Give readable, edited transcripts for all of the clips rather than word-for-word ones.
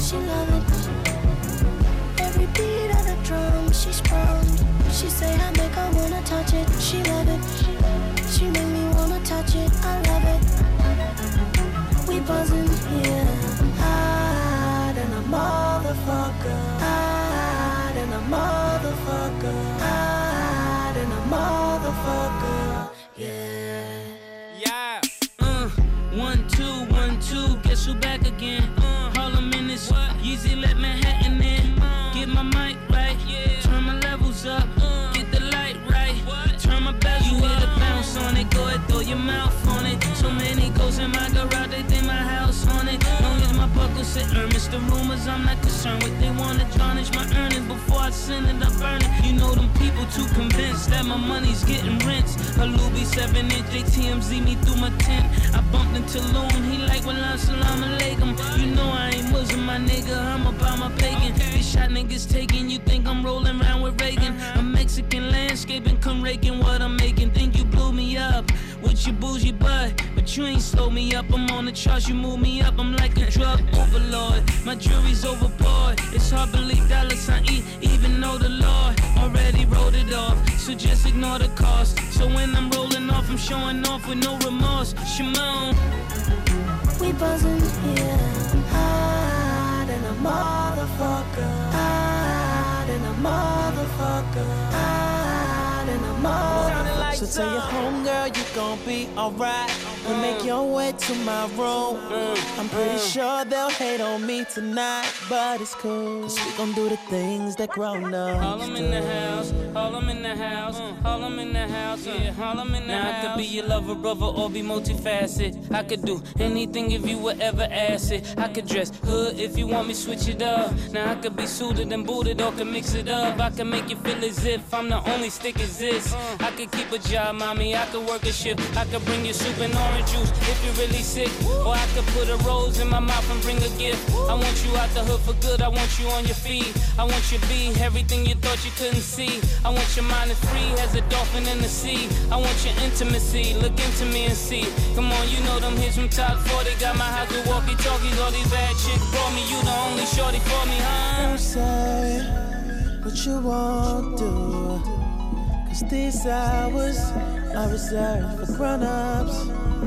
she love it. Every beat of the drum, she sprung. She say I make her wanna touch it. She love it. She make me wanna touch it. I love it. We buzzing, yeah. Higher than a motherfucker. Higher than a motherfucker. Higher than a motherfucker. Yeah. Yeah. 1, 2, 1, 2. Guess who back again? Harlem in this. Yeezy let Manhattan in. Get my mic right. Turn my levels up. Get the light right. Turn my bezel up. You hear the bounce on it. Go ahead, throw your mouth on it. So many ghosts in my garage, they think my house on it. Long as my buckle say Ernest, the rumors I'm not concerned with. They wanna garnish my earnings before I send it, I burn it. You know them people too convinced that my money's getting rinsed. A Luby 7-inch, they TMZ me through my tent. I bumped into Loon, he like, well, salam alaikum. You know I ain't Muslim, my nigga, I'm about my pagan. These shot niggas taking, you think I'm rolling around with Reagan. I'm Mexican landscaping, come raking what I'm making. Think you blew me up with your bougie butt, but you ain't slow me up. I'm on the charts, you move me up. I'm like a drug overlord. My jury's overboard. It's hard to believe $sign even though the Lord already wrote it off. So just ignore the cost. So when I'm rolling off, I'm showing off with no remorse. Shimon. We buzzing, yeah. Higher than a motherfucker. Higher than a motherfucker. Higher than a motherfucker. So tell your homegirl you gon' be alright. We make your way to my room. I'm pretty sure they'll hate on me tonight, but it's cool, 'cause we gon' do the things that grown ups Harlem in the house, Harlem in the house, Harlem in the house, yeah, Harlem in the house. Now I could be your lover, brother, or be multifaceted. I could do anything if you would ever ask it. I could dress hood if you want me, switch it up. Now I could be suited and booted or can mix it up. I can make you feel as if I'm the only stick exist. I could keep a job, mommy, I could work a shift. I could bring you soup and orange juice if you're really sick. Or I could put a rose in my mouth and bring a gift. I want you out the hood for good, I want you on your feet. I want you to be everything you thought you couldn't see. I want your mind as free as a dolphin in the sea. I want your intimacy, look into me and see. Come on, you know them hits from top 40. Got my house with walkie-talkies, all these bad chicks brought me. You the only shorty for me, huh? Don't say what you won't do, 'cause these hours are reserved for grown-ups.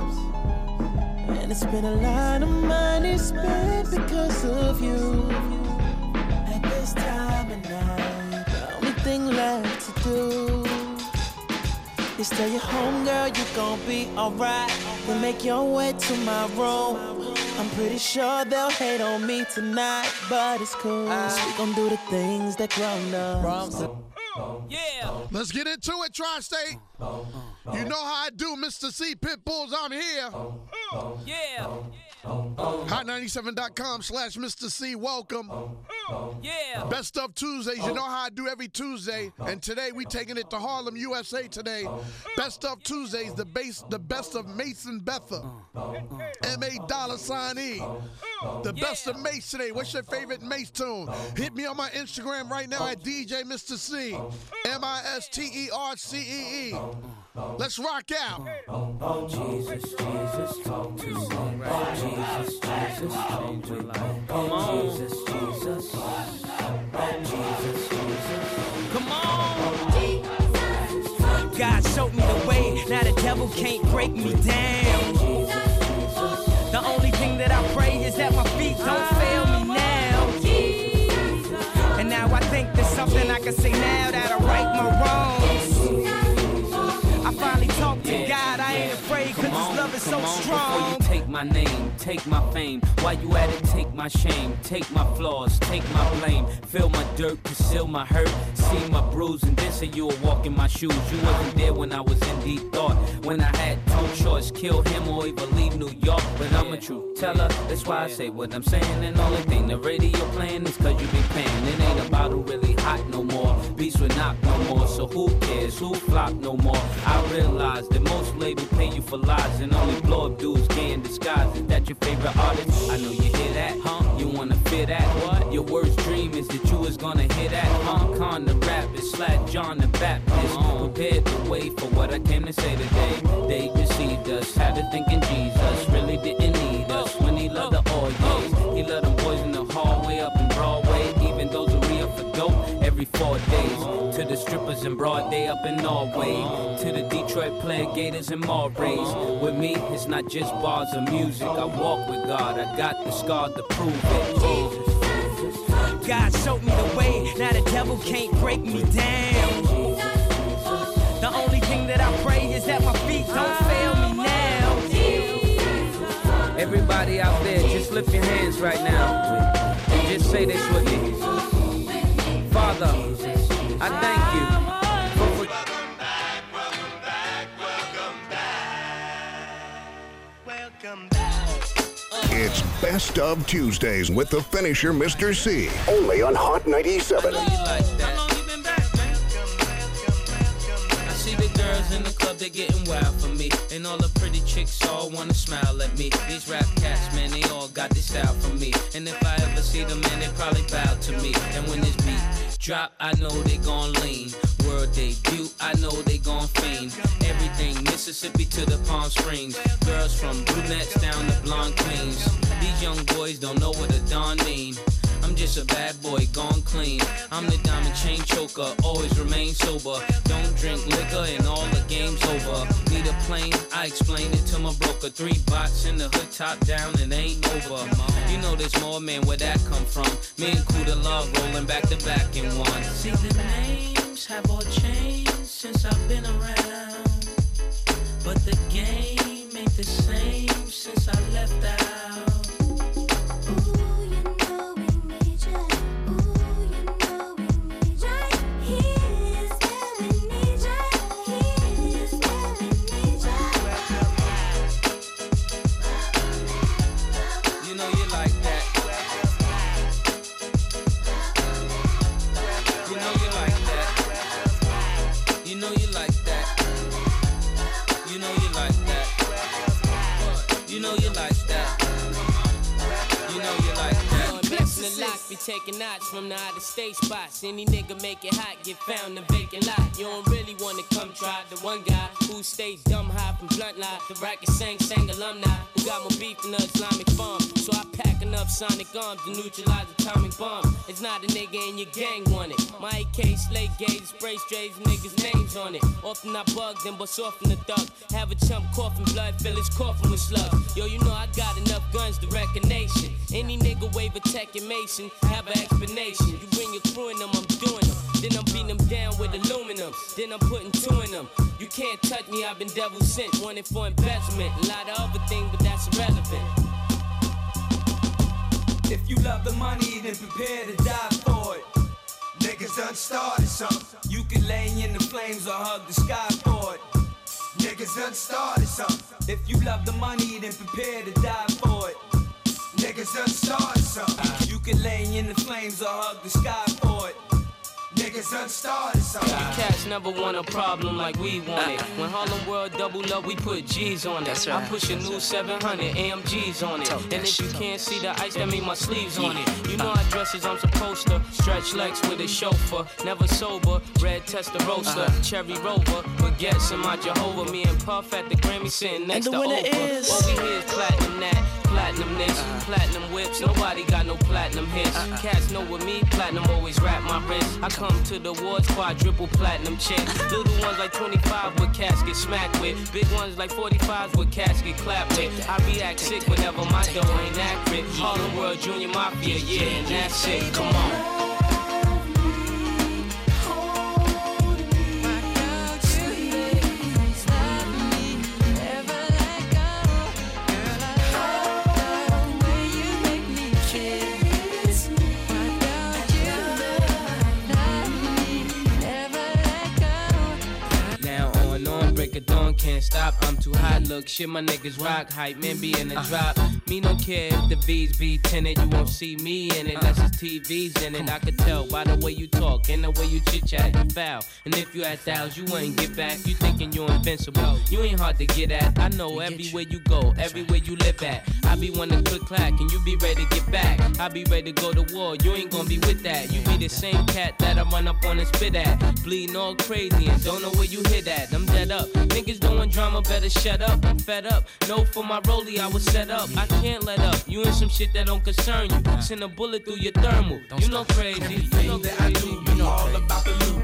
And it's been a lot of money spent because of you. At this time of night, the only thing left to do is tell your homegirl you gon' be alright. Then make your way to my room. I'm pretty sure they'll hate on me tonight, but it's cool, 'cause we gon' do the things that grown ups. Yeah. Let's get into it, Tri-State. You know how I do, Mr. C. Pitbulls, I'm here. Yeah. Hot97.com/Mr. C. Welcome. Yeah. Best of Tuesdays. You know how I do every Tuesday. And today we taking it to Harlem, USA today. Best of Tuesdays, the best of Mason Betha. M-A$sign-E. The best of Mace today. What's your favorite Mace tune? Hit me on my Instagram right now at DJ Mr. C. MISTERCEE. Let's rock out. Jesus, Jesus, talk to me. Jesus, Jesus, change your life. Come on. Jesus, Jesus. Jesus, Jesus. Come on. God showed me the way. Now the devil can't break me down. The only thing that I pray is that my feet don't fail me now. And now I think there's something I can say now that'll right my wrongs. I finally talked to God, I ain't afraid, 'cause His love is so strong. Before you take my name, take my fame. While you at it, take my shame. Take my flaws, take my blame. Feel my dirt, conceal my hurt. See my bruise and then say you were walking my shoes. You wasn't there when I was in deep thought. When I had no choice, kill him or even leave New York. But I'm a truth teller, that's why I say what I'm saying. And only thing the radio playing is 'cause you be paying. It ain't about who really hot no more. Beats with knock no more, so who cares? Who flop no more? I realize that most labels pay you for lies, and only blow up dudes can't disguise. Is that your favorite artist? I know you hear that, huh? You wanna fear that? What? Your worst dream is that you was gonna hear that, huh? Con the Rapist, Slack John the Baptist. Prepared the way for what I came to say today. They deceived us, had to thinking Jesus really didn't need us when he loved the all days. He loved them boys in the hallway rappers in broad day up in Norway. To the Detroit player Gators and Marais. With me, it's not just bars of music. I walk with God, I got the scar to prove it. Jesus. God showed me the way, now the devil can't break me down. The only thing that I pray is that my feet don't fail me now. Everybody out there, just lift your hands right now and just say this with me. Father, I thank you. It's Best of Tuesdays with the finisher, Mr. C. Only on Hot 97. I know you like that. How long you been back, man? I see the girls in the club, they're getting wild for me. And all the pretty chicks all wanna smile at me. These rap cats, man, they all got this style from me. And if I ever see them, man, they probably bow to me. And when this beat drop, I know they gon' lean. World debut, I know they gon' fiend. Everything Mississippi to the Palm Springs. Girls from brunettes down to blonde queens. These young boys don't know what a Don mean. I'm just a bad boy gone clean. I'm the diamond chain choker, always remain sober. Don't drink liquor and all the game's over. Need a plane, I explain it to my broker. 3 bots in the hood, top down, and ain't over. You know there's more, man, where that come from? Me and Kuda Love rolling back to back in one. See the names have all changed since I've been around. But the game ain't the same since I left out. Be taking knots from the out of state spots. Any nigga make it hot, get found in vacant lot. You don't really wanna come try the one guy who stays dumb high from blunt lie. The racket sang alumni who got more beef than the Islamic farm. So I pack enough sonic arms to neutralize atomic bombs. It's not a nigga in your gang want it. My AK slay gauge, spray strays, niggas names on it. Often I bug them, but often the thug. Have a chump coughing blood, fill his coffin with slugs. Yo, you know I got enough guns to wreck a nation. Any nigga wave a tech and mason, have an explanation. You bring your crew in them, I'm doing them. Then I'm beating them down with aluminum. Then I'm putting 2 in them. You can't touch me, I've been devil sent. Wanted for investment. A lot of other things, but that's irrelevant. If you love the money, then prepare to die for it. Niggas done started something. You can lay in the flames or hug the sky for it. Niggas done started something. If you love the money, then prepare to die for it. Niggas done started something. You can lay in the flames or hug the sky for it. Niggas done started something. Cats never want a problem like we want it. When Harlem World double up, we put G's on it. That's right. I push a new 700 AMGs on it. And if you can't see the ice, that mean my sleeves on it. You know I dress as I'm supposed to. Stretch legs with a chauffeur. Never sober. Red Testarossa. Cherry Rover. Baguettes in my Jehovah. Me and Puff at the Grammy sitting next to Oprah. All we hear is platinum that. Platinum this, platinum whips, nobody got no platinum hits. Cats know with me, platinum always wrap my wrist. I come to the awards, quadruple platinum chick. Little ones like 25 with cats get smacked with. Big ones like 45s with cats get clapped with. I react sick whenever my dough ain't accurate. Harlem World Junior Mafia, yeah, and that's it, come on. Dawn can't stop, I'm too hot, look, shit, my niggas rock, hype, men be in the drop. Me don't care if the V's be tinted, you won't see me in it, that's just TV's in it. I could tell by the way you talk and the way you chit-chat, you foul. And if you at thousands, you ain't get back, you thinking you're invincible. You ain't hard to get at, I know everywhere you go, everywhere you live at. I be one to click clack and you be ready to get back. I be ready to go to war, you ain't gonna be with that. You be the same cat that I run up on and spit at. Bleeding all crazy and don't know where you hit at. I'm dead up. Niggas doing drama, better shut up. I'm fed up. No, for my rollie, I was set up. I can't let up. You in some shit that don't concern you. Send a bullet through your thermal. You know crazy. Everything that I do, you know all about the loot. I be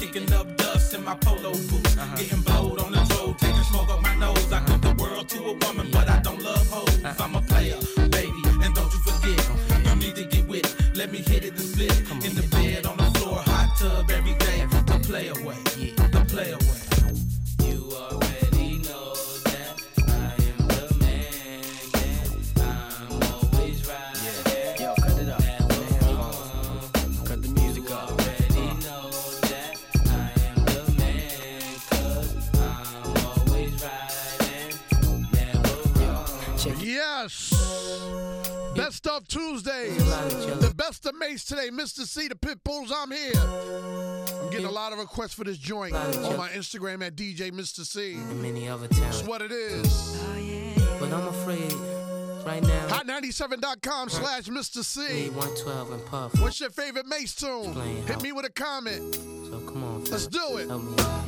kicking up dust in my polo boots. Getting blowed on the road, taking smoke up my nose. I give the world to a woman, but I don't love hoes. I'm a player, baby, and don't you forget, you need to get with it. Let me hit it and split it. In the bed, on the floor, hot tub every day. The play away, the play away. You already know that I am the man, yeah. I'm always right. Yeah. Yo, cut it up. Cut the music up. You already know that I am the man, 'cause I'm always right and never wrong. Yes. Best of Tuesday. The best of Mace today. Mr. C, the Pitbulls, I'm here. I'm getting a lot of requests for this joint on my Instagram at DJ Mr. C. And many other talents. That's what it is. But I'm afraid right now. Hot97.com/Mr. C. 112 and Puff. What's your favorite Mace tune? Hit me with a comment. So come on. Let's do it. Help me out.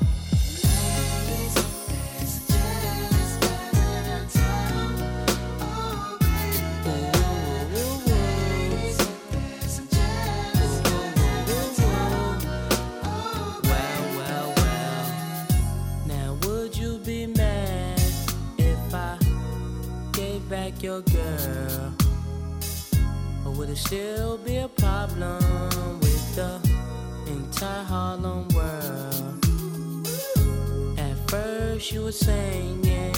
Back your girl, or would it still be a problem with the entire Harlem world? At first you were saying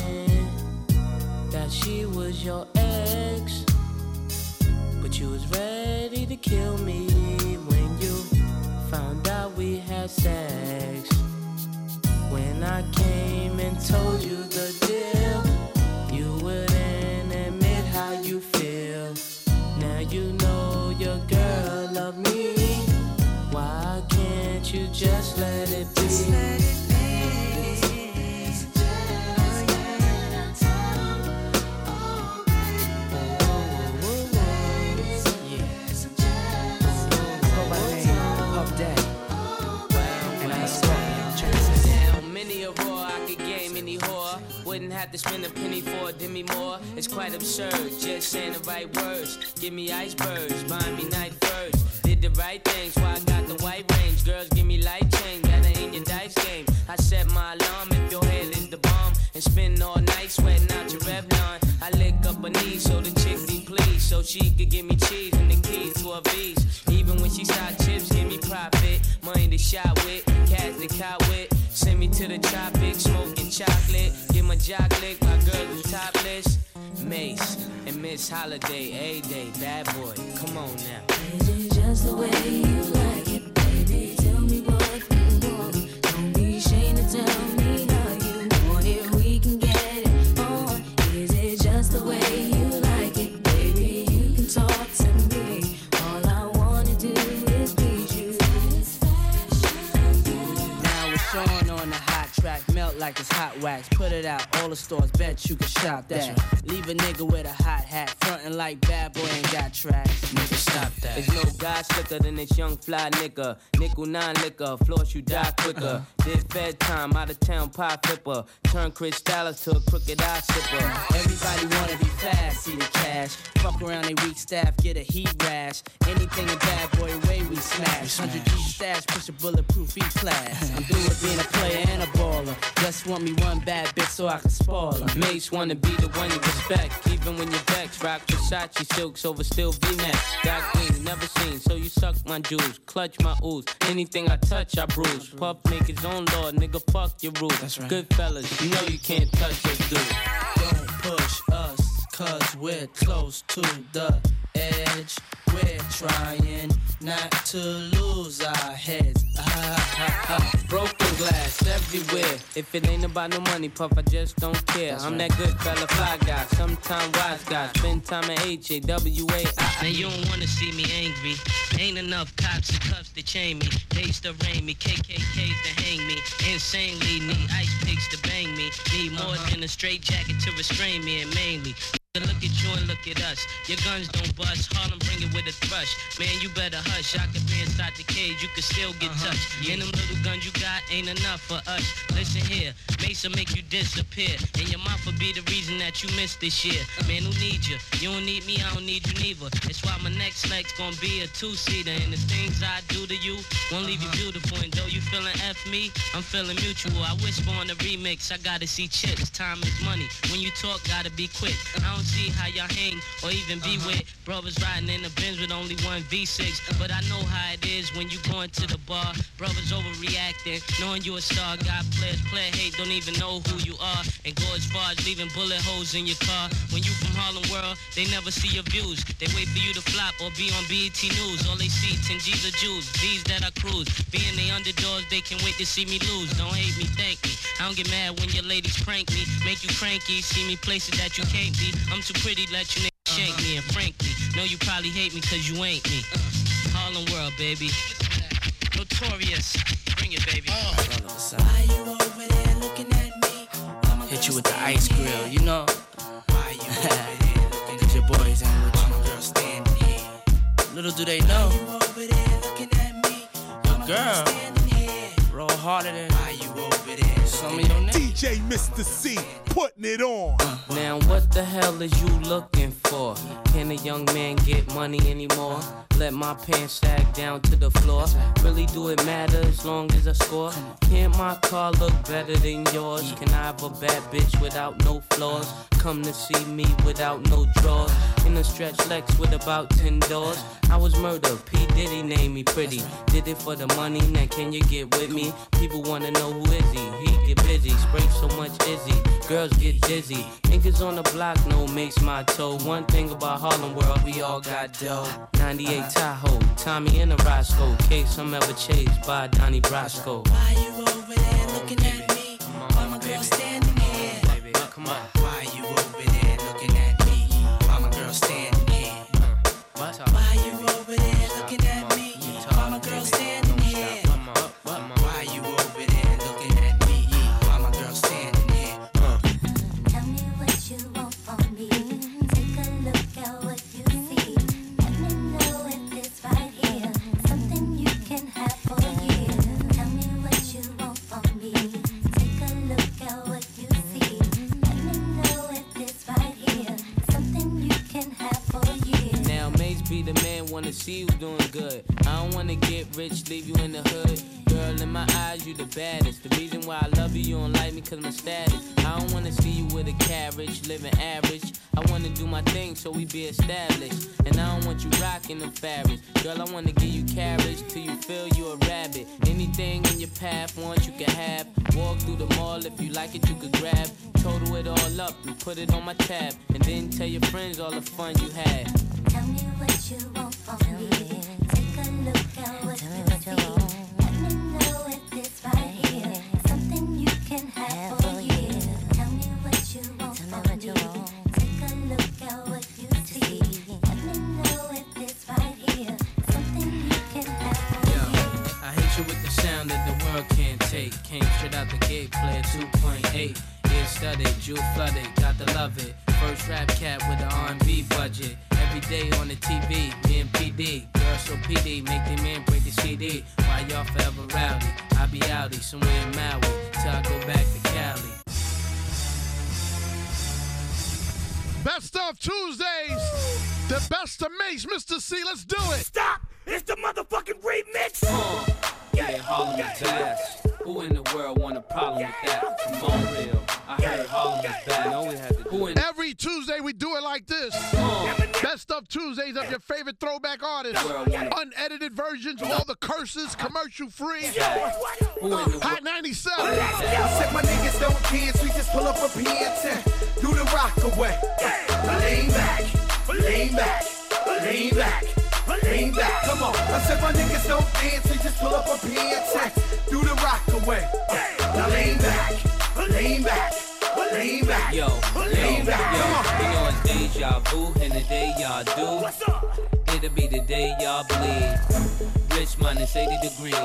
that she was your ex, but you was ready to kill me when you found out we had sex. When I came and told you the deal, you wouldn't admit how you feel. Now you know your girl love me. Why can't you just let it be? Just let it be. Wouldn't have to spend a penny for a Demi Moore. It's quite absurd, just saying the right words. Give me icebergs, buying me night birds. Did the right things, why I got the white range. Girls give me light change, gotta aim your dice game. I set my alarm if your head is the bomb, and spend all night sweating out your Revlon. I lick up her knees so the chick be pleased, so she could give me cheese and the keys to her V's. Even when she side chips, give me profit. Money to shot with, cash to cop with. Send me to the tropics, smoking chocolate. Get my jock lick, my girl is topless. Mace and Miss Holiday, A-Day, bad boy, come on now. Is it just the way you like it, baby? Tell me what you want. Don't be ashamed to tell me how you want it. We can get it on. Is it just the way you like it, baby? You can talk to me. All I wanna do is please you. Now we're showing on the hot track, melt like it's hot wax. Put it out, all the stores, bet you can shop that. Leave a nigga with a hot hat, frontin' like bad boy ain't got tracks. Nigga, stop that. There's no guy slicker than this young fly nigga. Nickel 9 liquor, floss you die quicker. Did Fed time, out of town pie flipper. Turn Chris Dallas to a crooked eye sipper. Everybody wanna be fast, see the cash. Fuck around they weak staff, get a heat rash. Anything a bad boy way we smash. 100 G stash, push a bulletproof E-class. I'm through with being a player and a baller. Just want me one bad bitch so I can spoil her. Mace wanna be the one you respect, even when you're vexed. Rock Versace silks over still V-neck. Dark green, never seen, so you suck my jewels. Clutch my ooze, anything I touch I bruise. Puff make his own law, nigga fuck your rules. That's right. Good fellas, you know you can't touch us, dude. Don't push us, cause we're close to the edge. We're trying not to lose our heads. Broken glass everywhere. If it ain't about no money, Puff, I just don't care. That's I'm right. That good fella, fly guy, sometime wise guy. Spend time at HAWA. Now you don't wanna see me angry. Ain't enough cops and cuffs to chain me. Days to rain me, KKKs to hang me. Insanely need ice picks to bang me. Need more than a straight jacket to restrain me, and mainly look at you and look at us. Your guns don't bust. Harlem bring it with a thrush. Man, you better hush. I can be inside the cage, you can still get touched. And them little guns you got ain't enough for us. Listen here, Mesa make you disappear. And your mouth will be the reason that you missed this year. Man, who needs you? You don't need me, I don't need you neither. That's why my next leg's gonna be a two-seater. And the things I do to you won't leave you beautiful. And though you feeling F me, I'm feeling mutual. I whisper on the remix, I gotta see chicks. Time is money. When you talk, gotta be quick. I don't see how y'all hang or even be with brothers riding in the Benz with only one V6. But I know how it is when you going to the bar. Brothers overreacting, knowing you a star. Got players, player hate, don't even know who you are. And go as far as leaving bullet holes in your car. When you from Harlem World, they never see your views. They wait for you to flop or be on BET News. All they see 10 G's or Jews, V's that I cruise. Being they underdogs, they can wait to see me lose. Don't hate me, thank me. I don't get mad when your ladies prank me. Make you cranky, see me places that you can't be. I'm too pretty, let you niggas shank me. And frankly, know you probably hate me cause you ain't me. Harlem World, baby. Notorious. Bring it, baby. Why you over there looking at me? Hit you with the ice grill, you know. Why you over there looking at your boys ain't with you, girl standing here. Little do they know. Why you over there looking at me? Your girl standing here. Roll harder than why you over there. Some of your niggas. DJ Mr. C putting it on. Now what the hell is you looking for? Can a young man get money anymore? Let my pants sag down to the floor. Really do it matter as long as I score? Can't my car look better than yours? Can I have a bad bitch without no flaws? Come to see me without no drawers. In a stretch Lex with about 10 doors. I was murdered, P. Diddy named me pretty. Did it for the money, now can you get with me? People wanna know who is he? He get busy, spray so much Izzy. Girls get dizzy. Niggas on the block, no makes my toe. One thing about Harlem World, we all got dough. 98 Tahoe, Tommy and a Roscoe. Case I'm ever chased by Donnie Brasco. Why you over there looking at me? Why my girl standing here? Come on. Why you over there looking at me? Why my girl standing here? Why you over there looking at me? Why my girl standing here? Why you over there looking at me? Why my girl standing here? Tell me what you want from me. Take a look at what you see. Let me know if this right here something you can have for years. Tell me what you want from me. Take a look at what you see. Let me know if this right here something you can have for years. Now Mace be the man, wanna see you doing good. I don't wanna get rich, leave you in the hood. Girl, in my eyes, you the baddest. The reason why I love you, you don't like me cause my status. I don't wanna see you with a carriage, living average. I wanna do my thing so we be established. And I don't want you rocking them fabrics. Girl, I wanna give you carriage till you feel you a rabbit. Anything in your path, want you can have. Walk through the mall, if you like it, you could grab. Total it all up and put it on my tab. And then tell your friends all the fun you had. Tell me what you want from me. Take a look at what you see. Let me know if this right here something you can have for years. Tell me what you want from me. Take a look at what you see. Let me know if this right here something you can have for years. I hate you with the sound that the world can't take. Came straight out the gate, player 2.8. Ear studded, jewel flooded, got to love it. First rap cat with the R&B budget. Every day on the TV, me and PD. Girl so PD, make the man break the CD. Why y'all forever rowdy? I be outie somewhere in Maui till I go back to Cali. Best of Tuesdays. The best of Mace, Mr. C. Let's do it. Stop! It's the motherfucking remix! Yeah, Harlem is best. Who in the world want a problem with that? Come on, real. I heard Harlem is bad. No, we had to do it. Every Tuesday we do it like this. Best of Tuesdays of your favorite throwback artists. Unedited versions, all the curses, commercial free. Hot 97. I said my niggas don't dance, we just pull up a pants and do the rock away. Lean back, lean back, lean back. Lean back, come on. I said my niggas don't dance, we just pull up a pants and do the rock away. Now lean back, lean back, lean back. Yo, lean back, come on. You know it's deja vu, and the day y'all do, it'll be the day y'all bleed. Rich minus 80 degrees.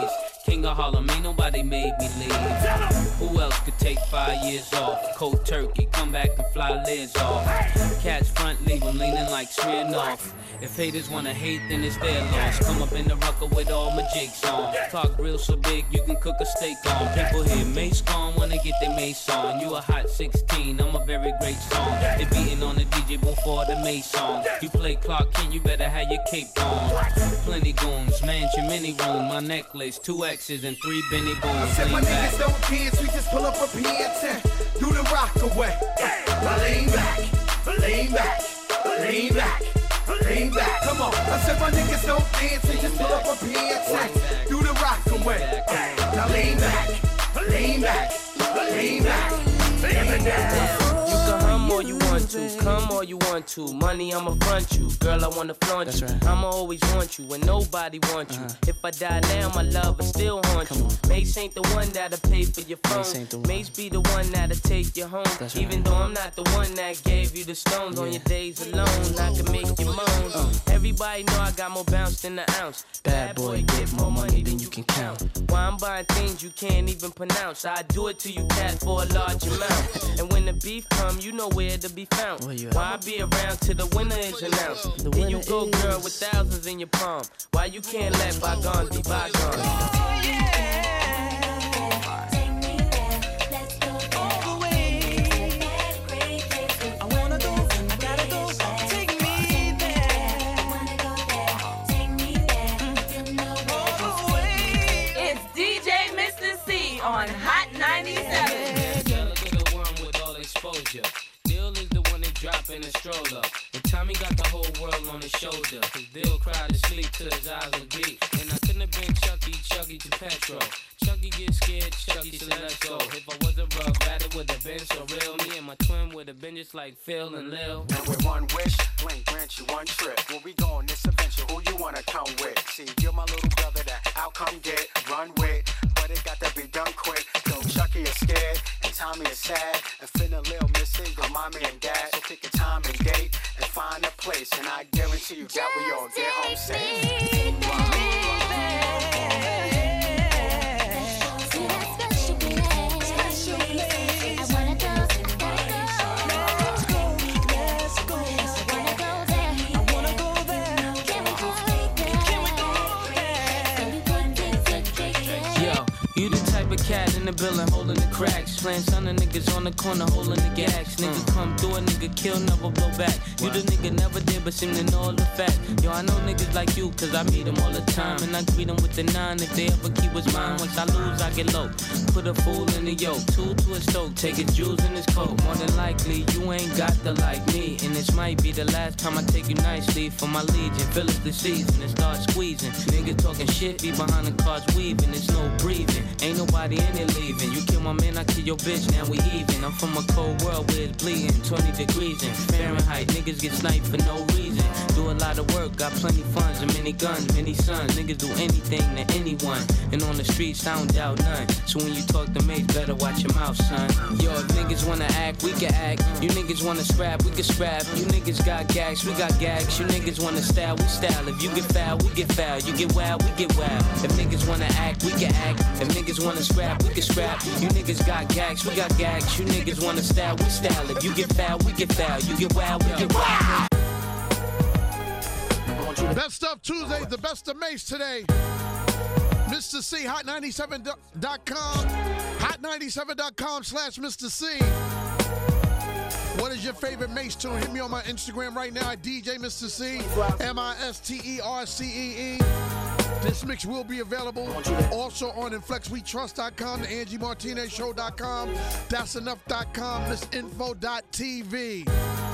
king of Harlem, ain't nobody made me leave. Who else could take 5 years off? Cold turkey, come back and fly lids off. Catch front, leave them leaning like Smirnoff. If haters wanna hate, then it's their loss. Come up in the rucker with all my jigs on. Talk real so big, you can cook a steak on. People hear Mace gone, wanna get their Mace on. You a hot 16, I'm a very great song. They beating on the DJ before the Mace song. You play Clark Kent, you better have your cape on. Plenty goons, mansion, mini room, my necklace, 2 X's and 3 Benny Booms. I said my niggas don't dance, we just pull up a PN10. Do the rock away. Lean back, lean back, lean back. Lean back, come on. I said my niggas don't dance, we just pull up a PN10. Do the rock away. Now lean back, lean back, lean back. Lean back. You can hum all you want to, come all you want to. Money, I'ma front you. Girl, I wanna flaunt you. Right. I'ma always want you when nobody wants you. If I die now, my love will still haunt you. Mace ain't the one that'll pay for your phone. Mace be the one that'll take you home. Right. Even though I'm not the one that gave you the stones on your days alone, I can make you moan. Everybody know I got more bounce than the ounce. Bad boy, get more money than you can count. Why I'm buying things you can't even pronounce. I do it to you, cat, for a large amount. And when the beef come, you know where to be found. Why I be around till the winner is announced? Then you go, girl, with thousands in your palm. Why you can't let bygones be bygones? On Hot 97. Jealous of the one with all exposure. Dill is the one that drop in a stroller. And Tommy got the whole world on his shoulder. Cause Dill cried to sleep till his eyes were deep. And I couldn't have been Chucky to Petro. Chucky get scared, Chucky said let's go. If I was a rough rat, it would have been so real. Me and my twin would have been just like Phil and Lil. And with one wish, Blink grant you one trip. Where we go on this adventure, who you wanna come with? See, you're my little brother that I'll come get, run with. But it got to be done quick. So Chucky is scared, and Tommy is sad. And Finn and Lil missing, with mommy and dad. So pick a time and date, and find a place. And I guarantee you that we all get home safe. Cat in the building holding the cracks. Playing son of niggas on the corner holding the gas. Nigga come through, a nigga kill, never blow back. You the nigga never did, but seem to know all the facts. Yo, I know niggas like you, cause I meet them all the time. And I greet them with the 9 if they ever keep what's mine. Once I lose, I get low. Put a fool in the yoke, 2 to a stoke. Take his jewels in his coat. More than likely, you ain't got to like me. And this might be the last time I take you nicely. For my legion, fill up the season and start squeezing. Nigga talking shit, be behind the cars weaving. There's no breathing, ain't nobody in it leaving. You kill my man, I kill your bitch, now we even. I'm from a cold world where it's bleeding, 20 degrees in Fahrenheit. Niggas get sniped for no reason. Do a lot of work, got plenty funds and many guns, many sons. Niggas do anything to anyone, and on the streets I don't doubt none. So when you talk to mates, better watch your mouth, son. Yo, if niggas wanna act, we can act. You niggas wanna scrap, we can scrap. You niggas got gags, we got gags. You niggas wanna style, we style. If you get foul, we get foul. You get wild, we get wild. If niggas wanna act, we can act. If niggas wanna scrap, we can scrap. You niggas got gags, we got gags. You niggas wanna style, we style. If you get foul, we get foul. You get wild, we get wild. Best Stuff Tuesdays, the best of Mace today. Mr. C, hot97.com. Hot97.com/Mr. C. What is your favorite Mace tune? Hit me on my Instagram right now at DJ Mr. C, MISTERCEE. This mix will be available also on InflexWeTrust.com, the AngieMartinezShow.com, That'sEnough.com, MissInfo.tv.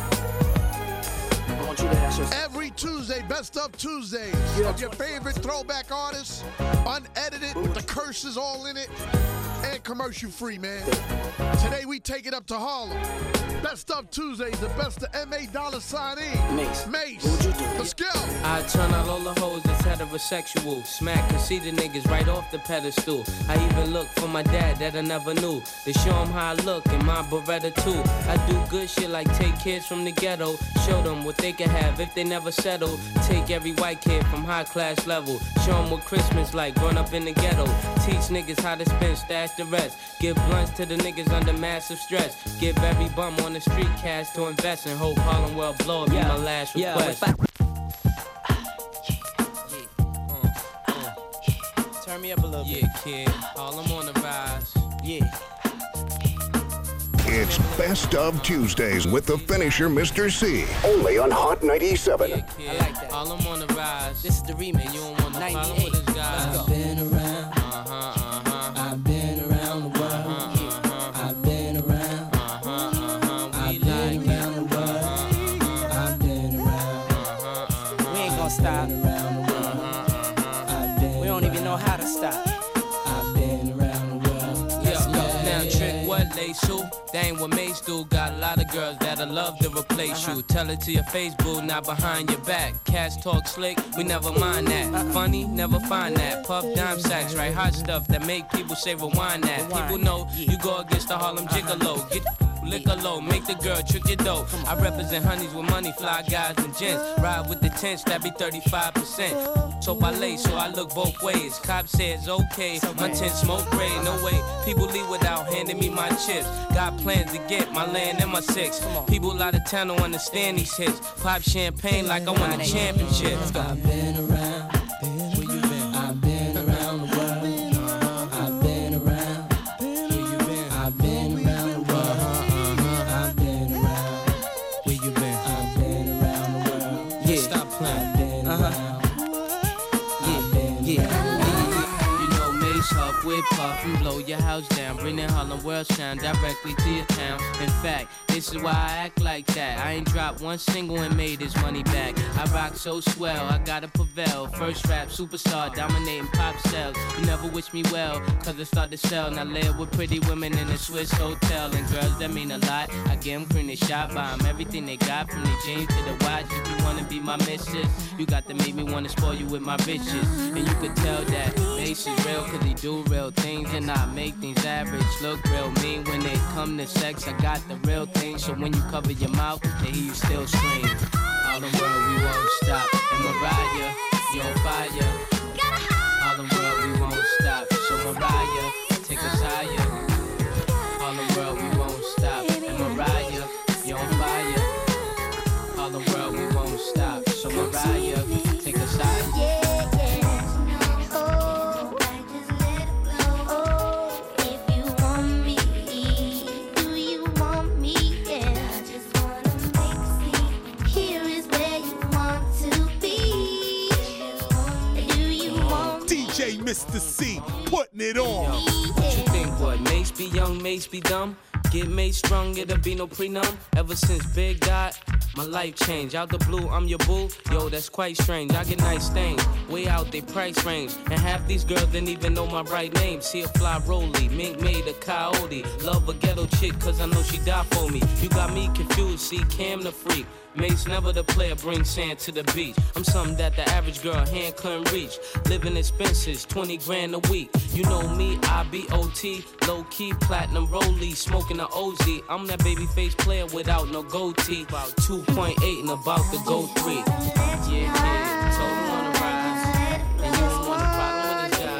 Every Tuesday, Best of Tuesdays, of your favorite throwback artists, unedited with the curses all in it. and commercial free, man. Today we take it up to Harlem. Best of Tuesdays, the best of M.A. Dollar Sign in. Mace. Let's go. I turn out all the hoes that's heterosexual. Smack conceited niggas right off the pedestal. I even look for my dad that I never knew. To show him how I look in my Beretta too. I do good shit like take kids from the ghetto. Show them what they can have if they never settle. Take every white kid from high class level. Show them what Christmas like growing up in the ghetto. Teach niggas how to spend, stash the rest. Give blunts to the niggas under massive stress. Give every bum on the street cash to invest and hope Harlem will blow up. Be my last request. Turn me up a little bit. Yeah, kid. Harlem on the rise. Yeah. It's Best of Tuesdays with the finisher, Mr. C. Only on Hot 97. Yeah, kid. I like that. Harlem on the rise. This is the remix. You don't want no problem with this guy. I've been around. I've been around the world. I've been around. I've been around the world. I've been around. We ain't gonna stop. We don't even know how to stop. I've been around the world. Let's go. Now, trick what they shoot. That ain't what Mace do. Got a lot of girls that'll love to replace you. Tell it to your face, boo, not behind your back. Cats talk slick, we never mind that. Funny, never find that. Puff dime sacks, right? Hot stuff that make people say rewind that. People know you go against the Harlem Gigolo. Get liquor low, make the girl trick your dough. I represent honeys with money, fly guys and gents. Ride with the tents, that be 35%. So I lay, so I look both ways. Cop says okay, my tent smoke gray. No way, people leave without handing me my chips. Got plans to get my land and my six. People out of town don't understand these hits. Pop champagne like I won a championship. I've been around. Where you been? I've been around the world. I've been around. Where you been? I've been around the world. I've been around. Where you been? I've been around the world. Yeah, stop playing. I've been around. Huff with puff and blow your house down. Bring that Harlem world sound directly to your town. In fact, this is why I act like that. I ain't dropped one single and made his money back. I rock so swell, I gotta prevail. First rap superstar, dominating pop sales. You never wish me well, cause I start to sell. Now live with pretty women in a Swiss hotel. And girls that mean a lot, I get them cream, they shot by them. Everything they got, from the jeans to the watch. If you wanna be my missus, you got to make me wanna spoil you with my bitches. And you could tell that Mace is real, cause he do real things and I make things average look real mean. When it come to sex, I got the real thing. So when you cover your mouth, they hear you still scream. All the world, we won't stop. And Mariah, you on fire. All the world, we won't stop. So Mariah, take us higher. All the world, we won't stop. And Mariah, you on fire. All the world, we won't stop. So Mariah, take us higher. Mr. C, putting it on. What you think, what? Mace be young, Mace be dumb? Get Mace strong, it'll be no prenum. Ever since Big got my life changed. Out the blue, I'm your boo. Yo, that's quite strange. I get nice things, way out they price range. And half these girls didn't even know my right name. See a fly rollie, mink made a coyote. Love a ghetto chick, cause I know she die for me. You got me confused, see Cam the freak. Mace never the player, bring sand to the beach. I'm something that the average girl hand couldn't reach. Living expenses, 20 grand a week. You know me, I be OT, low key, platinum rollie, smoking a OZ. I'm that baby face player without no goatee. About 2.8 and about to go 3. Yeah, told him on the rise, and you don't want a problem with his guys.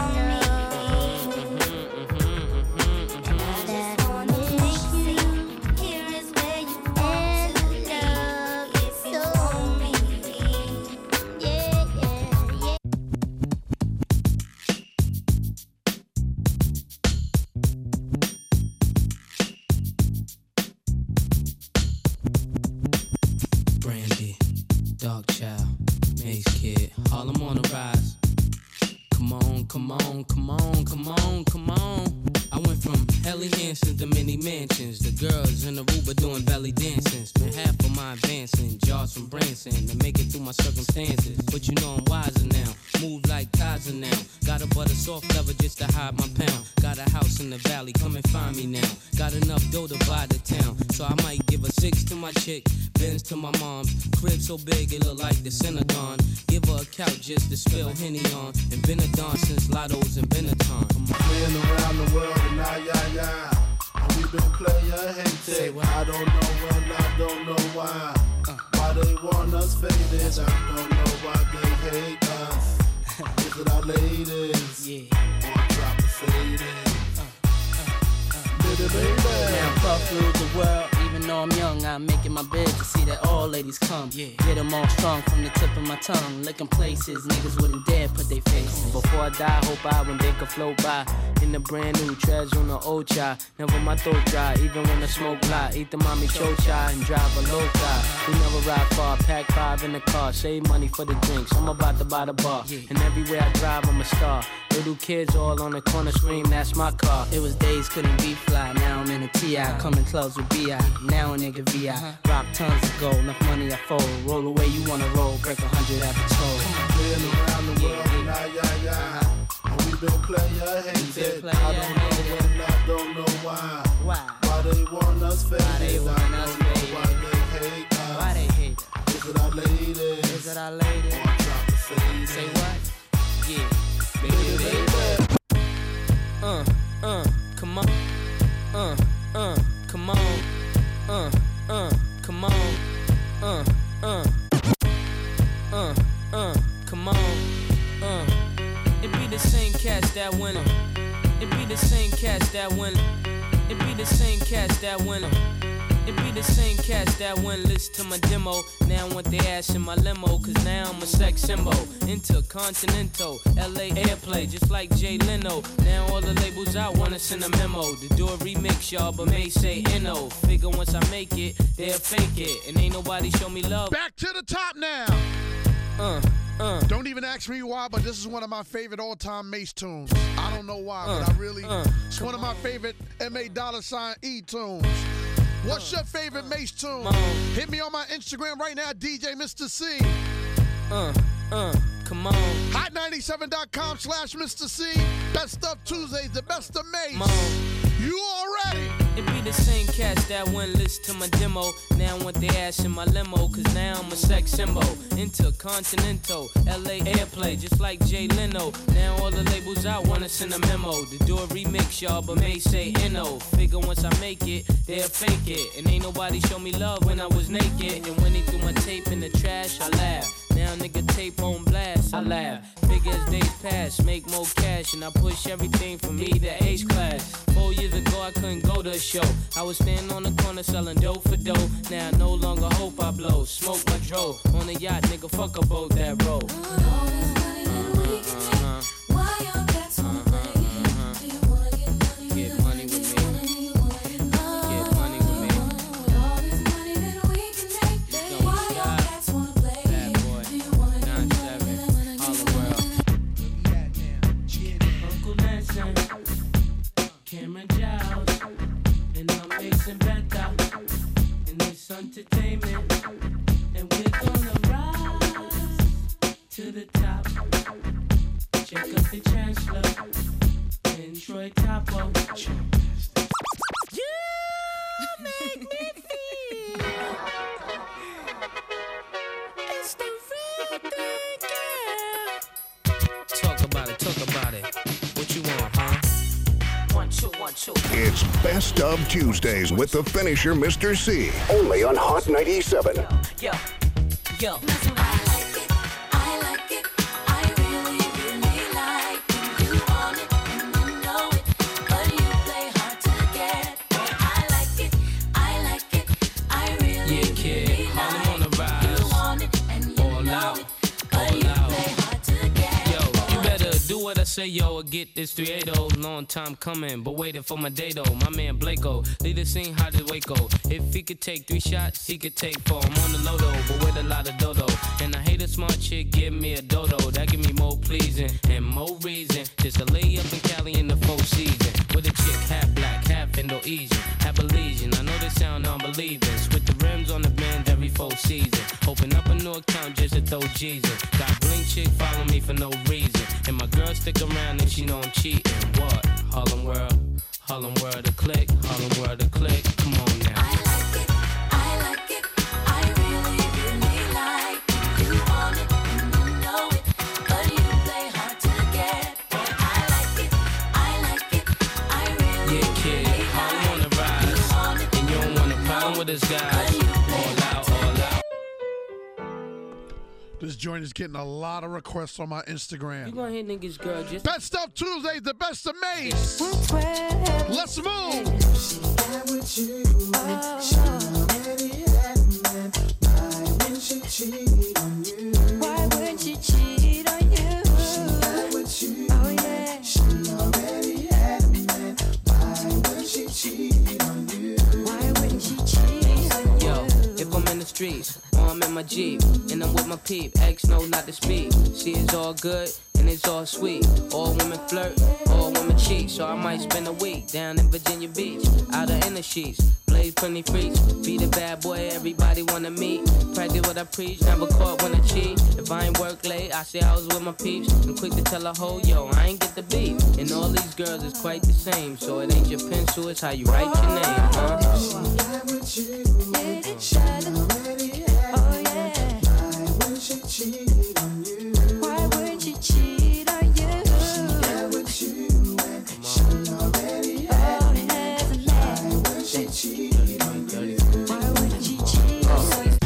Dog child, Mace Kid, Harlem on the rise. Come on, come on, come on, come on, come on. I went from Helly Hansons to mini mansions. The girls in the Aruba doing belly dancing. Spent half of my advancing, jars from Branson, to make it through my circumstances. But you know I'm wiser now. move like Tarzan now. Got a butter soft leather just to hide my pound. Got a house in the valley, come and find me now. Got enough dough to buy the town, so I might give a 6 to my chick, Benz to my mom's. Crib so big it look like the Synagogue. Give her a couch just to spill Henny on. And been a don since Lotto's and Benetton. Playing around the world and and we been player hated. I don't know when, I don't know why. Why they want us faded, I don't know why they hate us. Is it our ladies? Yeah. Or drop the faded. Now puff rule the world. Even though I'm young, I'm making my bed to see that all ladies come. Get them all strong from the tip of my tongue. Licking places niggas wouldn't dare put their face. Before I die, hope I when they could float by. In the brand new treads on the old chai. Never my throat dry, even when the smoke fly. Eat the mommy chocha and drive a low car. We never ride far, pack 5 in the car. Save money for the drinks, I'm about to buy the bar. And everywhere I drive, I'm a star. Little kids all on the corner scream, that's my car. It was days couldn't be fly, now I'm in a T.I. Coming clubs with B.I. Now a nigga V.I. Rock tons of gold, enough money I fold. Roll the way you wanna roll, break 100 at the toe. Playing around the world, and we been player hated. I don't know when, I don't know why. Why they want us faded, I don't know why they hate us. Why they hate us? Is it our ladies? Is it our ladies? Or drop the faded. Say what? Yeah. Baby, baby. Come on. Come on. Come on. Come on. It be the same cats that winner. It be the same cats that winner. It be the same cats that winner. It be the same cats that went listen to my demo. Now I want their ass in my limo, cause now I'm a sex symbol. Intercontinental, LA airplay, just like Jay Leno. Now all the labels out wanna send a memo. To do a remix, y'all, but may say N.O. Figure once I make it, they'll fake it. And ain't nobody show me love. Back to the top now. Don't even ask me why, but this is one of my favorite all-time Mace tunes. I don't know why, but I really, it's one of my favorite M.A.$E tunes. What's your favorite Mace tune? Hit me on my Instagram right now, DJ Mr. C. Come on. Hot97.com/Mr. C. Best of Tuesdays, the best of Mace. You already. It be the same cats that went listen to my demo. Now I want their ass in my limo, cause now I'm a sex symbol. Intercontinental, LA airplay, just like Jay Leno. Now all the labels out wanna send a memo. To do a remix, y'all, but may say N.O. Figure once I make it, they'll fake it. And ain't nobody show me love when I was naked. And when he threw my tape in the trash, I laugh. Now nigga tape on blast, I laugh. Big as days pass, make more cash. And I push everything from me to H class. 4 years ago I couldn't go to a show. I was standing on the corner selling dope for dough. Now I no longer hope I blow. Smoke my dro. On a yacht, nigga, fuck a boat that roll. Get money with me. Get money with me. Bad boy. 9-7. All the world. Uncle Lanson. Cameron Giles. And I'm Mason Beta. And this entertainment. And we're gonna rise to the top. Check up the Chancellor and Troy Topo. You make me feel it's the real thing, girl. Talk about it. What you want, huh? 1, 2, 1, 2. It's Best of Tuesdays with the finisher, Mr. C. Only on Hot 97. Yo. I like it, I really, really like it. You want it, and you know it, but you play hard to get. I like it, I really, really like it. You want it, and you know it, but you play hard to get. Yo, you better do what I say, yo, or get this 380. Long time coming, but waiting for my day, though. My man Blako, lead the scene hot as Waco. If he could take 3 shots, he could take 4. I'm on the low, though, but with a lot of dodo. And I hate a smart chick, give me a dodo. That give me more pleasing and more reason. Just to lay up in Cali in the 4th season. With a chick, half black, half Indo-Asian, half Belizean. I know this sound unbelieving. With the rims on the bend every 4th season. Open up a new account just to throw Jesus. Got bling chick, follow me me for no reason. And my girl stick around and she know I'm cheating. What? Harlem World a click, Harlem World a click. Come on now. I like it, I really, really like it. You want it, you know it, but you play hard to get. I like it, I really, yeah, kid, really Harlem on the rise, and you don't want a problem with this guy. All out, all out. This joint is getting a lot of requests on my Instagram. You gonna hit niggas, girl, just Best Stuff Tuesday, the best of Mace. Let's move. She got with you. She already had a man. Why wouldn't she cheat on you? Why wouldn't she cheat on you? She got with you. Oh yeah. She already had a man. Why wouldn't she cheat on you? Why wouldn't she cheat on you? Yo, if I'm in the streets, or I'm in my Jeep, and I'm with my peep, X knows not to speak. See, it's all good, and it's all sweet. All women flirt, all women cheat. So I might spend a week down in Virginia Beach, out of inner sheets. Blaze plenty freaks, be the bad boy everybody wanna meet. Practice what I preach, never caught when I cheat. If I ain't work late, I say I was with my peeps. I'm quick to tell a hoe, yo, I ain't get the beat. And all these girls is quite the same. So it ain't your pencil, it's how you write your name, huh? She got with you. She already had a man. Why wouldn't she cheat on you? Why wouldn't she cheat on you? She got with you and she already had a man. Why wouldn't she cheat on you? Why wouldn't she cheat on you?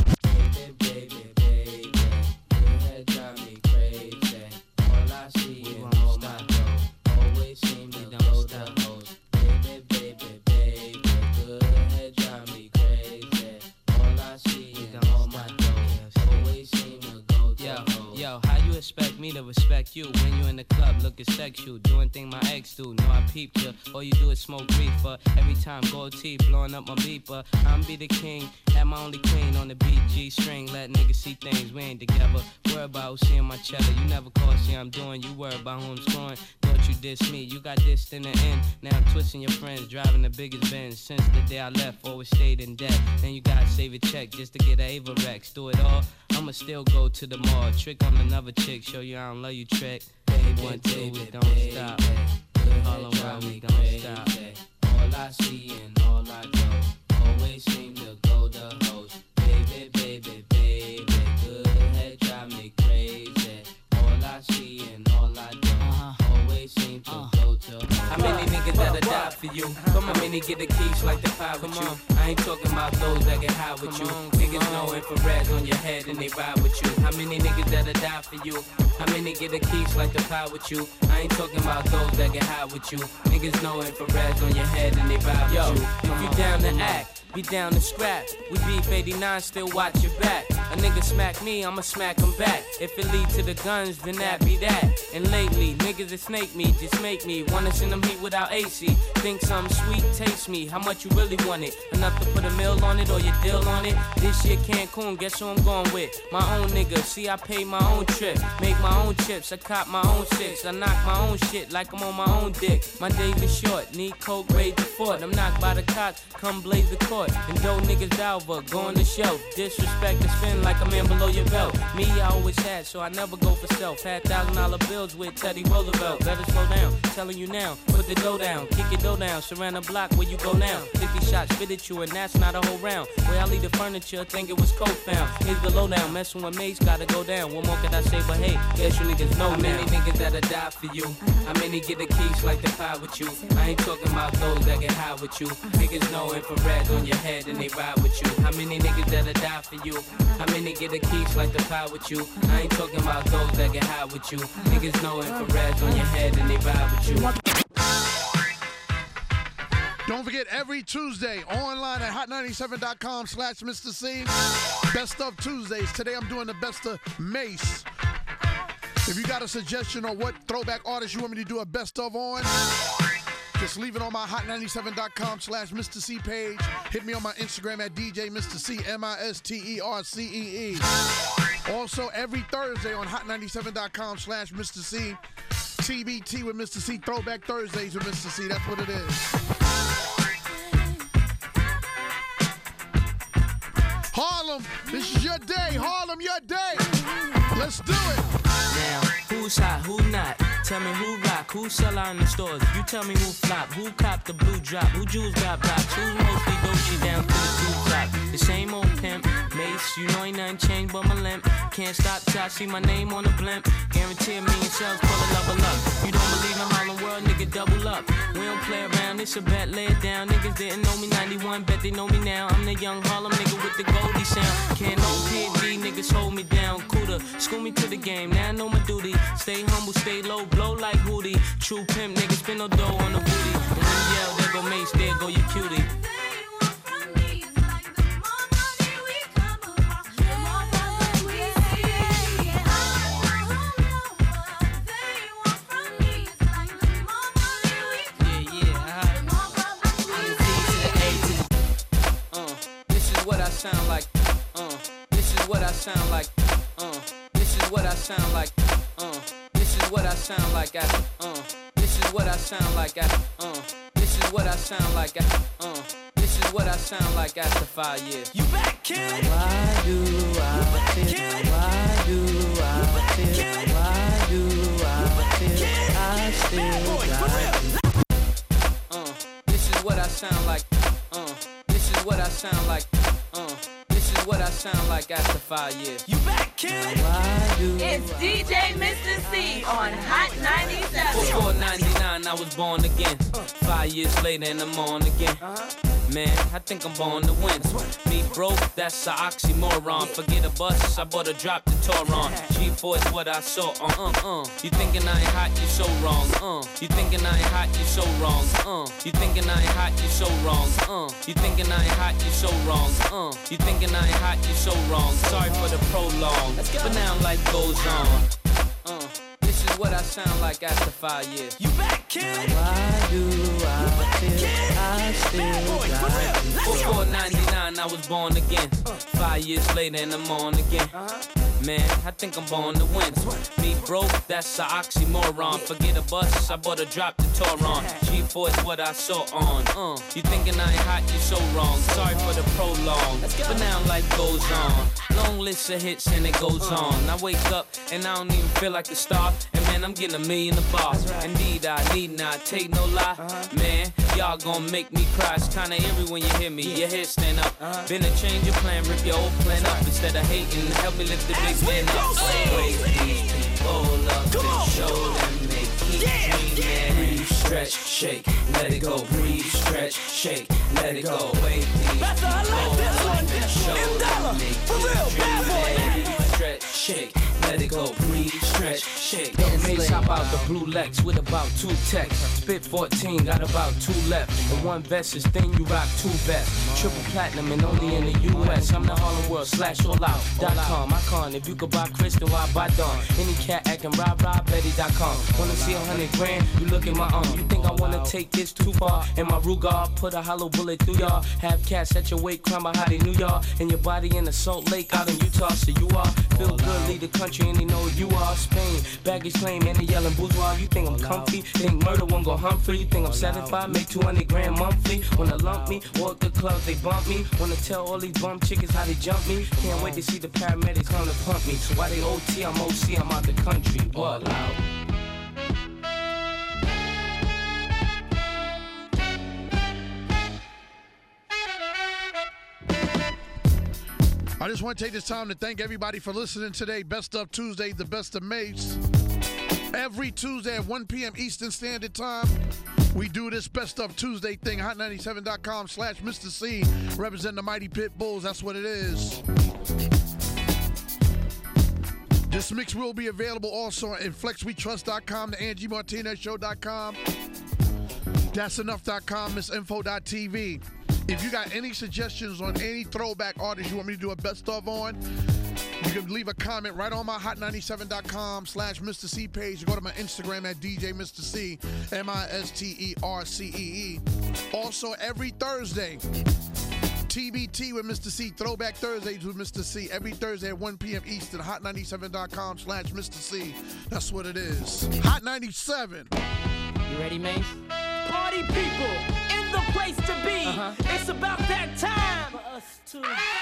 Baby, baby, that drive me crazy. All I see is all my dough. Always seem to go the hoes. Baby, baby, baby, good head drive me crazy. All I see is all my dough. Always seem to go the hoes. Yo, how you expect me to respect you when you in the club looking sexual, doing thing my ex do? No, I peeped you. All you do is smoke reefer. Every time gold teeth blowing up my beeper. I'm be the king, have my only queen on the BG string. Let niggas see things we ain't together. Worry about who's seeing my cheddar. You never call, see I'm doing. You worry about who I'm scoring. Thought you diss me, you got dissed in the end. Now I'm twisting your friends, driving the biggest Benz. Since the day I left, always stayed in debt. Then you gotta save a check just to get a Ava Rex. Do it all, I'ma still go to the mall. Trick on another chick, show you I don't love you, trick. Baby, 1, 2, we don't stop. All around we don't stop. All I see and all I go, always seem to go the hoes. Baby, baby, baby, good head drive me crazy. All I see and all I do, always seem to go to. How many niggas that'll die for you? Come on, many get the keys like the pie with you. I ain't talking about those that get high with you. Niggas know infrared's on your head and they ride with you. How many niggas that'll die for you? How many get the keys like the pie with you? I ain't talking about those that get high with you. Niggas know infrared's on your head and they ride with you. If you down to act, be down to scrap. We beef 89, still watch your back. A nigga smack me, I'ma smack him back. If it lead to the guns, then that be that. And lately, niggas that snake me, just make me wanna send them heat without AC. Think something sweet, taste me. How much you really want it? Enough to put a meal on it or your deal on it? This year Cancun, guess who I'm going with? My own nigga, see I pay my own trip. Make my own chips, I cop my own six. I knock my own shit like I'm on my own dick. My days is short, need coke, raid the fort. I'm knocked by the cops, come blaze the court. And dope niggas Dalva, go on the shelf. Disrespect to spin like a man below your belt. Me, I always had, so I never go for self. Had $1,000 bills with Teddy Roosevelt. Better slow down, telling you now. Put the dough down, kick your dough down. Surround the block where you go now. 50 shots fit at you, and that's not a whole round. Where I leave the furniture, think it was coke found. Here's the lowdown, messing with mates, gotta go down. What more can I say, but hey, guess you niggas know. How many niggas that'll die for you? How many get the keys like the pie with you? I ain't talking about those that get high with you. Niggas know infrared's on your head and they ride with you. How many niggas that'll die for you? How many get the keys like the pie with you? I ain't talking about those that get high with you. Niggas know infrared's on your head and they ride with you. Don't forget, every Tuesday, online at hot97.com/Mr. C. Best of Tuesdays. Today I'm doing the best of Mace. If you got a suggestion on what throwback artist you want me to do a best of on, just leave it on my hot97.com/Mr. C page. Hit me on my Instagram at DJ Mr. C, MISTERCEE. Also, every Thursday on hot97.com/Mr. C, TBT with Mr. C, Throwback Thursdays with Mr. C. That's what it is. Harlem, this is your day. Harlem, your day. Let's do it. Now, who's Who's hot, who not? Tell me who rock, who sell out in the stores. You tell me who flop, who cop the blue drop, who jewels got blocks, who mostly Dolce down to the blue drop. The same old pimp, Mace, you know ain't nothing changed but my limp. Can't stop till I see my name on the blimp. Guarantee a million sales, pull a level up. You don't believe in Harlem World, nigga, double up. We don't play around, it's a bet, lay it down. Niggas didn't know me 91, bet they know me now. I'm the young Harlem nigga with the Goldie sound. Can't no PD, niggas hold me down. Cooler, school me to the game, now I know my duty. Stay humble, stay low, blow like Hootie. True pimp, niggas spin no dough on the booty. And when you yell, there go Mace, there go your cutie. Sound like, this is what I sound like, this is what I sound like, this is what I sound like, this is what I sound like, this is what I sound like, this is what I sound like after 5 years. You back, kid? Why do I feel? Why do I feel? Why do I feel? I still got you. This is what I sound like, this is what I sound like. This is what I sound like after 5 years. You back, kid? It's DJ Mr. C on Hot 97. Before 99, I was born again. 5 years later, and I'm on again. Man, I think I'm born to win. Me broke, that's an oxymoron. Forget a bus, I bought a drop to Toron. G4 is what I saw. You thinking I ain't hot, you so wrong. You thinking I ain't hot, you so wrong. You thinking I ain't hot, you so wrong. You thinking I ain't hot, you so wrong. You thinking I ain't hot, you so wrong. Sorry for the prolong, but now life goes on. This is what I sound like after 5 years. You back, kid? Why do I feel I still got you? Before 99, I was born again. 5 years later, and I'm on again. Man, I think I'm born to win. Me broke, that's an oxymoron. Forget a bus, I bought a drop to Toron. G4 is what I saw on. You thinking I ain't hot, you so wrong. Sorry for the prolong, but now life goes on. Long list of hits and it goes on. I wake up and I don't even feel like a star. And man, I'm getting $1 million a bar. Indeed, I need not take no lie. Man, y'all gon' make me cry. It's kinda eerie when you hear me, your head stand up. Been a change of plan, rip your old plan up. Instead of hating, help me lift the big man up. Wake these people up and show them they keep dreaming. Breathe, stretch, shake, let it go. Breathe, stretch, shake, let it go. Wake these people up and show them they keep dreaming. Breathe, stretch, shake, let it go. Breathe, stretch, shake. Don't Mace hop out the blue Lex with about 2 techs. Spit 14, got about 2 left. And 1 vest is thin, you rock 2 vests. Triple platinum and only in the US. I'm the Harlem World /allout.com. I con, if you could buy Kristen, why buy Dawn? Any cat acting Betty.com. Wanna see 100 grand? You look at my arm. You think I wanna take this too far? In my Ruger, put a hollow bullet through y'all. Have cats at your weight, climb by how they knew y'all. And your body in the Salt Lake out in Utah. So you are feel good, lead the country, and they know you are. Spain, baggage claim, and they yelling bourgeois. You think I'm comfy? Think murder won't go Humphrey? You think I'm satisfied? Make 200 grand monthly. Wanna lump me? Walk the clubs, they bump me. Wanna tell all these bum chickens how they jump me? Can't wait to see the paramedics come to pump me. So why they OT? I'm OC, I'm out the country. All out. I just want to take this time to thank everybody for listening today. Best of Tuesday, the best of Mace. Every Tuesday at 1 p.m. Eastern Standard Time, we do this Best of Tuesday thing. Hot97.com/Mr. C. Representing the Mighty Pit Bulls. That's what it is. This mix will be available also at FlexWeTrust.com, the AngieMartinezShow.com, That'sEnough.com, MissInfo.tv. If you got any suggestions on any throwback artist you want me to do a best of on, you can leave a comment right on my Hot97.com/Mr. C page. Go to my Instagram at DJ Mr. C, MISTERCEE. Also, every Thursday, TBT with Mr. C, Throwback Thursdays with Mr. C, every Thursday at 1 p.m. Eastern, Hot97.com/Mr. C. That's what it is. Hot 97. You ready, Mace? Party people in the place to be. It's about that time for us to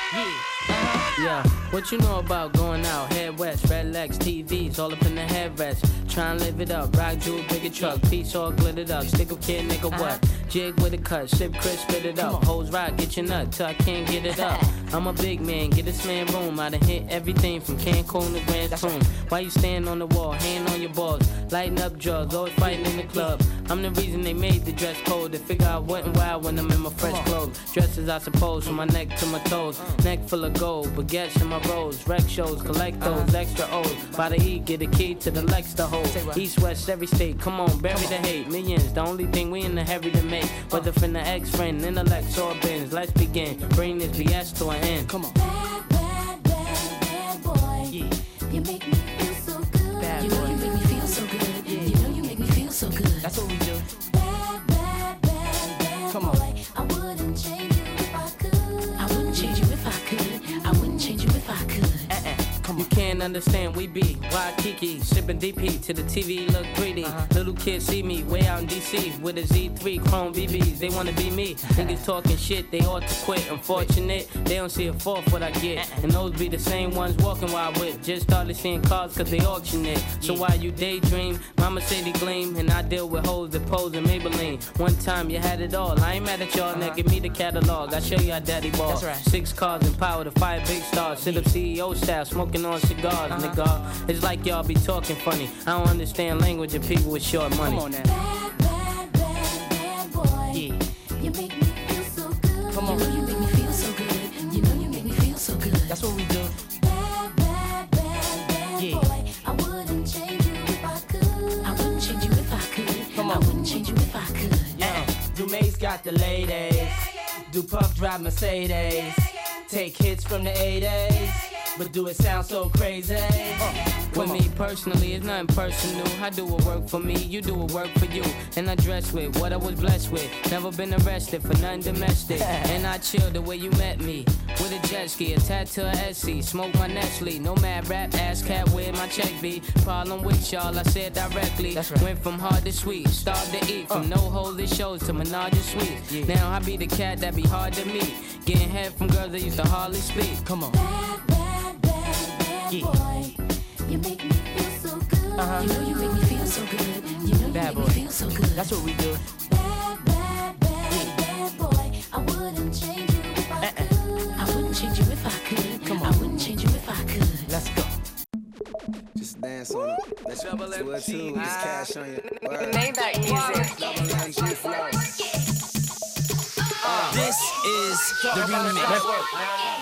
Yeah, what you know about going out? Head west, red legs, TVs, all up in the headrest. Tryna live it up, rock jewel, bigger truck, piece all glittered up. Stick a kid, nigga, what? Jig with a cut, sip crisp, spit it up. Hoes rock, get your nut till I can't get it up. I'm a big man, get this man room. I done hit everything from Cancun to Grand Tune. Why you stand on the wall, hand on your balls, lighting up drugs, always fighting in the club. I'm the reason they made the dress code. They figure I went wild when I'm in my fresh clothes. Dresses, I suppose, from my neck to my toes. Neck full of gold, baguettes in my rolls. Rec shows, collect those extra O's. By the E, get a key to the Lex to hold. East, west, every state, come on, bury the hate. Millions, the only thing we in the hurry to make. Whether from the ex-friend, intellect, or bins. Let's begin, bring this BS to an end. Come on. Bad, bad, bad, bad boy. Yeah. You make me feel so good. Bad you know boy. You make me feel so good. Yeah. You know you make me feel so good. That's what we do. Bad, bad, bad, bad Come boy. On. I wouldn't change you if I could. I wouldn't change you if I could. I wouldn't change you if I could. You can't understand, we be Waikiki, sipping DP to the TV look greedy. Little kids see me way out in DC with a Z3 Chrome BBs. They wanna be me. Niggas talking shit, they ought to quit. Unfortunate, they don't see a fourth what I get. And those be the same ones walking while I whip. Just started seeing cars cause they auction it. So while you daydream, mama say they gleam. And I deal with hoes that pose in Maybelline. One time you had it all, I ain't mad at y'all. Now give me the catalog, I show you how daddy ball. That's right. 6 cars and power to 5 big stars. Sit up CEO style, smoking on cigars, nigga. It's like y'all be talking funny. I don't understand language of people with short money. Come on now. Bad, bad, bad, bad boy. Yeah. You make me feel so good. Come on. You know you make me feel so good. You know you make me feel so good. That's what we do. Bad, bad, bad, bad boy. I wouldn't change you if I could. I wouldn't change you if I could. Come on. I wouldn't change you if I could. Yeah. Dumaze got the ladies. Do Puff drive Mercedes. Take hits from the 80s. But do it sound so crazy? With me personally, it's nothing personal. I do what work for me, you do what work for you. And I dress with what I was blessed with. Never been arrested for nothing domestic. And I chill the way you met me. With a jet ski, a tattoo of Etsy. Smoke my Nestle, no mad rap, ass cat where my check be. Problem with y'all, I said directly. Right. Went from hard to sweet, starved to eat. From no holy shows to menage a suite. Yeah. Now I be the cat that be hard to meet. Getting head from girls that used to hardly speak. Come on. Boy, you make me feel so good. You know you make me feel so good. You know you make me feel so good. That's what we do. Bad, bad, bad, bad boy. I wouldn't change you if I could. I wouldn't change you if I could. Come on. I wouldn't change you if I could. Let's go. Just dance on it. Let's do it too. Just cash on you. Maybach music. Double flow. This is the remix.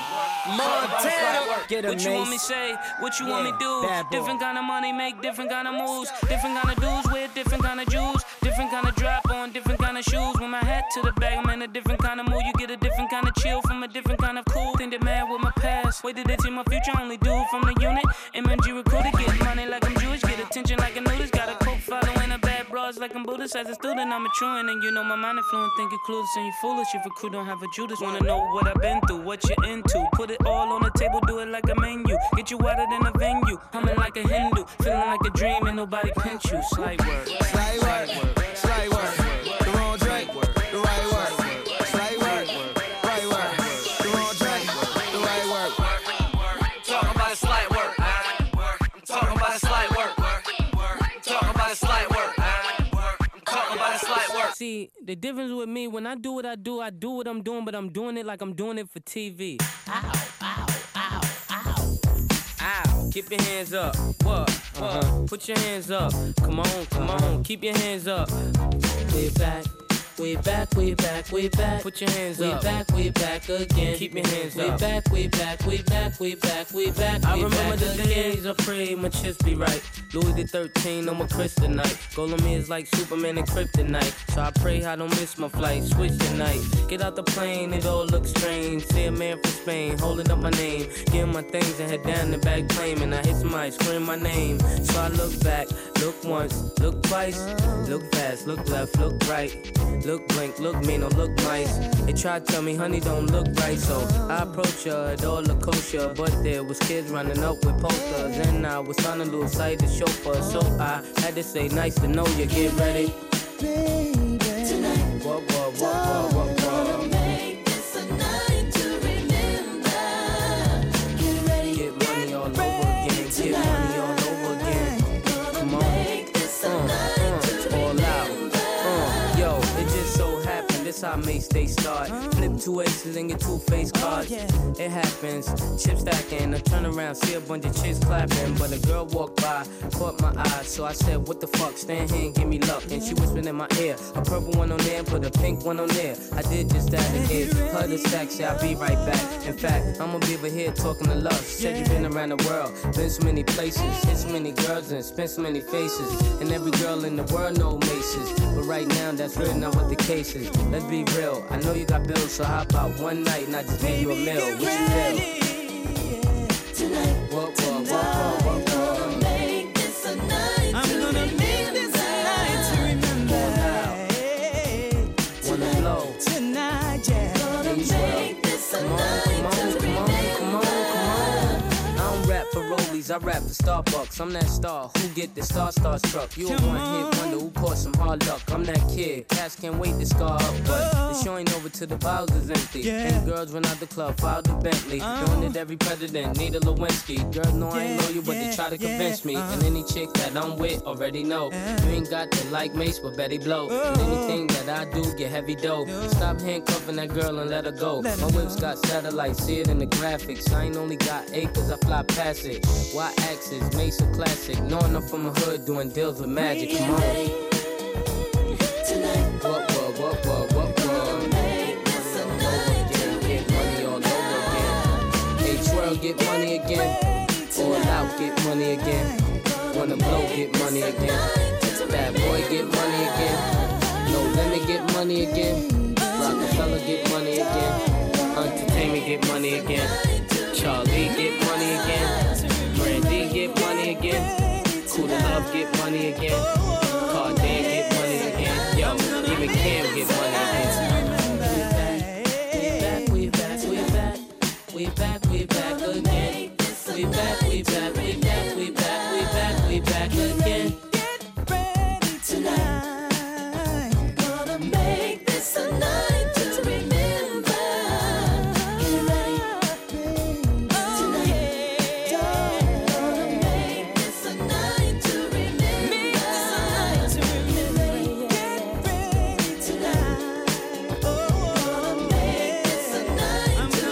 Montana, get what you want me say, what you want me do. Different kind of money make different kind of moves. Different kind of dudes with different kind of jewels. Different kind of drop on different kind of shoes. With my hat to the back, I'm in a different kind of mood. You get a different kind of chill from a different kind of cool. Think that mad with my past. Wait till they see my future, only do it from the unit. MMG recruited, get money like I'm Jewish. Get attention like a nudist. Got a coke following a bad bras like I'm Buddhist. As a student, I'm maturing. And you know my mind is fluent. Think you're clueless and you foolish. If a crew don't have a Judas, wanna know what I've been through, what you're into. Put it all on the table, do it like a menu. Get you wider than a venue. Humming like a Hindu, feeling like a dream and nobody pinch you. Slight work, slight work, slight work. The wrong drink, the right work. Slight work, right work. The wrong drink, the right work. Talking about a slight work. I'm talking about a slight work. Talking about a slight work. I'm talking about a slight work. See, the difference with me, when I do what I do what I'm doing, but I'm doing it like I'm doing it for TV. Ow, ow, ow, ow. Ow, keep your hands up. What? Put your hands up. Come on, keep your hands up. Way back. We back, we back, we back. Put your hands up. We back again. Keep your hands up. We back, we back, we back, we back. I remember the days I prayed my chips be right. Louis the 13 on my kryptonite. Golem is like Superman and kryptonite. So I pray I don't miss my flight. Switch the night. Get out the plane, it all looks strange. See a man from Spain holding up my name. Give my things and head down the back plane. And I hit somebody, scream my name. So I look back, look once, look twice. Look fast, look left, look right. Look blank, look mean, or look nice. They tried to tell me, honey, don't look right. So I approached her, it all looked kosher. But there was kids running up with posters. And I was on a little side to chauffeur. So I had to say, nice to know you, get ready. Baby, tonight, gonna make this a night to remember. how Mace they start. Flip 2 aces and get 2 face cards. It happens, chip stacking. I turn around, see a bunch of chicks clapping. But a girl walked by, caught my eye. So I said, what the fuck, stand here and give me luck. And she whispered in my ear, a purple one on there, put a pink one on there. I did just that and gave her the stack, say I'll be right back. In fact, I'm gonna be over here talking to love. Said you've been around the world, been so many places, hit so many girls and spent so many faces. And every girl in the world know Maces. But right now, that's really not what the case is. Let's be real, I know you got bills, so how about one night and I just give you a meal? What you feel? Tonight, what? I'm gonna make this a night. I'm gonna make this a night to remember. Wanna blow tonight, yeah. Gonna make this a night to remember. I don't rap for rollies, I rap for Starbucks. I'm that star who get the starstruck. You a one-hit wonder who caught some hard luck. I'm that kid, cats can't wait to scar up. But the show ain't over till the bottles is empty. And girls run out the club, filed the Bentley. Doing it every president, need a Lewinsky. Girls know I ain't loyal, but they try to convince me. And any chick that I'm with already know. You ain't got to like Mace, but Betty blow. And anything that I do get heavy dough. Stop handcuffing that girl and let her go. My whip's got satellites, see it in the graphics. I ain't only got acres, I fly past it. Why axes, Mace a classic. Knowing I'm from the hood, doing deals with magic. Come on. What? Get money all over again. Hey, twirl, get money again. All out, get money again. Wanna blow, get money again. Bad boy, get money again. No limit, get money again. Rockefeller, get money again. Entertainment, get money again. Charlie, get money again. Brandy, get money again. Cool to Love, get money again. Cardan, get money again. Yo, even Cam, get money again. We back again. We back again. Get ready tonight. Gonna make this a night to remember. Get ready tonight. Gonna make this a night to remember. Get ready tonight. Gonna make this a night to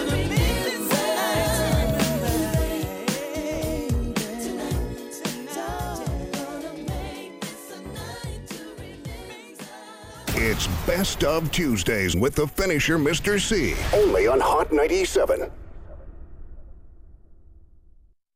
It's Best of Tuesdays with the finisher, Mr. C. Only on Hot 97.